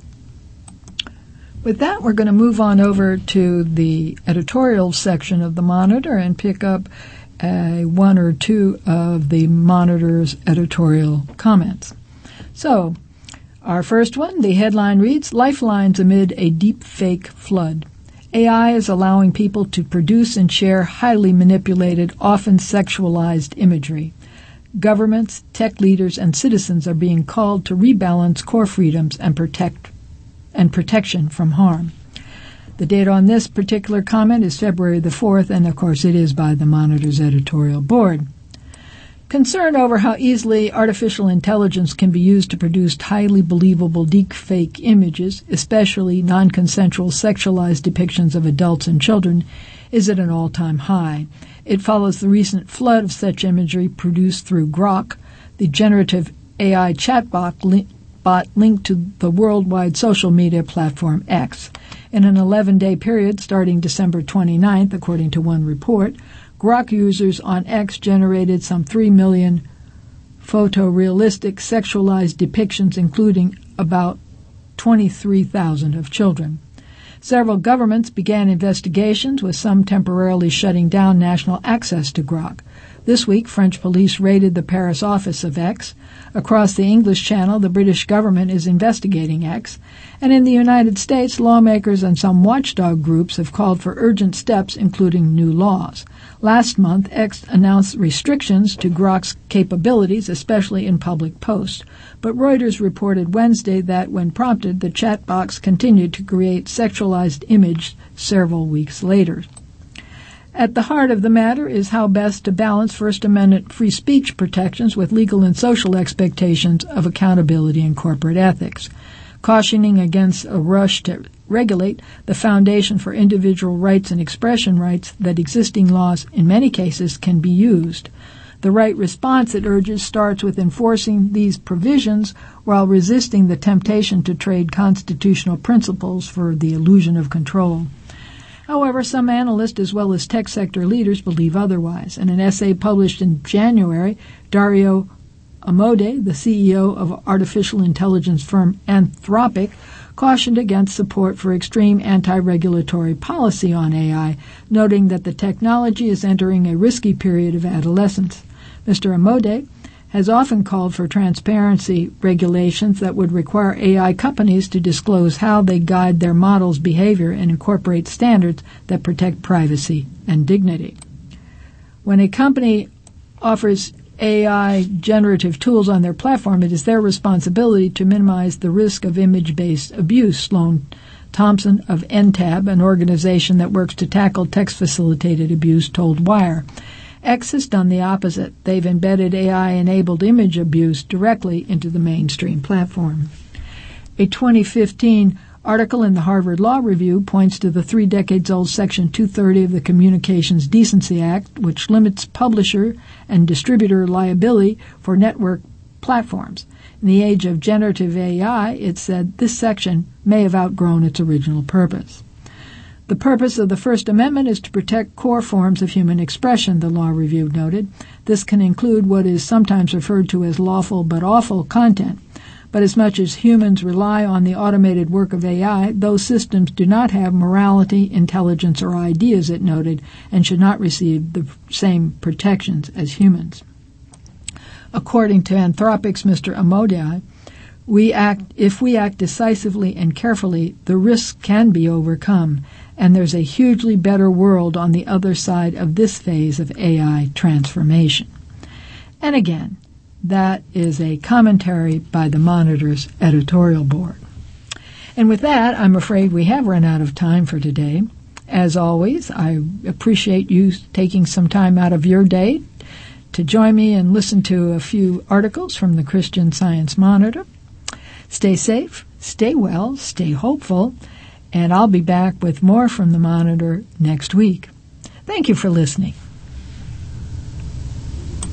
With that, we're going to move on over to the editorial section of The Monitor and pick up uh, one or two of the Monitor's editorial comments. So, our first one, the headline reads, Lifelines amid a deep fake flood. A I is allowing people to produce and share highly manipulated, often sexualized imagery. Governments, tech leaders, and citizens are being called to rebalance core freedoms and protect and protection from harm. The date on this particular comment is February the fourth, and of course it is by the Monitor's editorial board. Concern over how easily artificial intelligence can be used to produce highly believable deepfake images, especially non-consensual sexualized depictions of adults and children, is at an all-time high. It follows the recent flood of such imagery produced through Grok, the generative A I chatbot li- bot linked to the worldwide social media platform X. In an eleven-day period starting December twenty-ninth, according to one report, Grok users on X generated some three million photorealistic sexualized depictions, including about twenty-three thousand of children. Several governments began investigations, with some temporarily shutting down national access to Grok. This week, French police raided the Paris office of X. Across the English Channel, the British government is investigating X. And in the United States, lawmakers and some watchdog groups have called for urgent steps, including new laws. Last month, X announced restrictions to Grok's capabilities, especially in public posts. But Reuters reported Wednesday that, when prompted, the chat box continued to create sexualized images several weeks later. At the heart of the matter is how best to balance First Amendment free speech protections with legal and social expectations of accountability and corporate ethics. Cautioning against a rush to regulate the foundation for individual rights and expression rights that existing laws in many cases can be used. The right response, it urges, starts with enforcing these provisions while resisting the temptation to trade constitutional principles for the illusion of control. However, some analysts as well as tech sector leaders believe otherwise. In an essay published in January, Dario Amodei, the C E O of artificial intelligence firm Anthropic, cautioned against support for extreme anti-regulatory policy on A I, noting that the technology is entering a risky period of adolescence. Mister Amodei has often called for transparency regulations that would require A I companies to disclose how they guide their models' behavior and incorporate standards that protect privacy and dignity. When a company offers A I generative tools on their platform, it is their responsibility to minimize the risk of image-based abuse, Sloan Thompson of N T A B, an organization that works to tackle text-facilitated abuse, told Wire. X has done the opposite. They've embedded A I-enabled image abuse directly into the mainstream platform. A twenty fifteen article in the Harvard Law Review points to the three decades old Section two thirty of the Communications Decency Act, which limits publisher and distributor liability for network platforms. In the age of generative A I, it said this section may have outgrown its original purpose. The purpose of the First Amendment is to protect core forms of human expression, the Law Review noted. This can include what is sometimes referred to as lawful but awful content. But as much as humans rely on the automated work of A I, those systems do not have morality, intelligence, or ideas, it noted, and should not receive the same protections as humans. According to Anthropic's Mister Amodei, We act, if we act decisively and carefully, the risks can be overcome, and there's a hugely better world on the other side of this phase of A I transformation. And again, that is a commentary by the Monitor's editorial board. And with that, I'm afraid we have run out of time for today. As always, I appreciate you taking some time out of your day to join me and listen to a few articles from the Christian Science Monitor. Stay safe, stay well, stay hopeful, and I'll be back with more from the Monitor next week. Thank you for listening.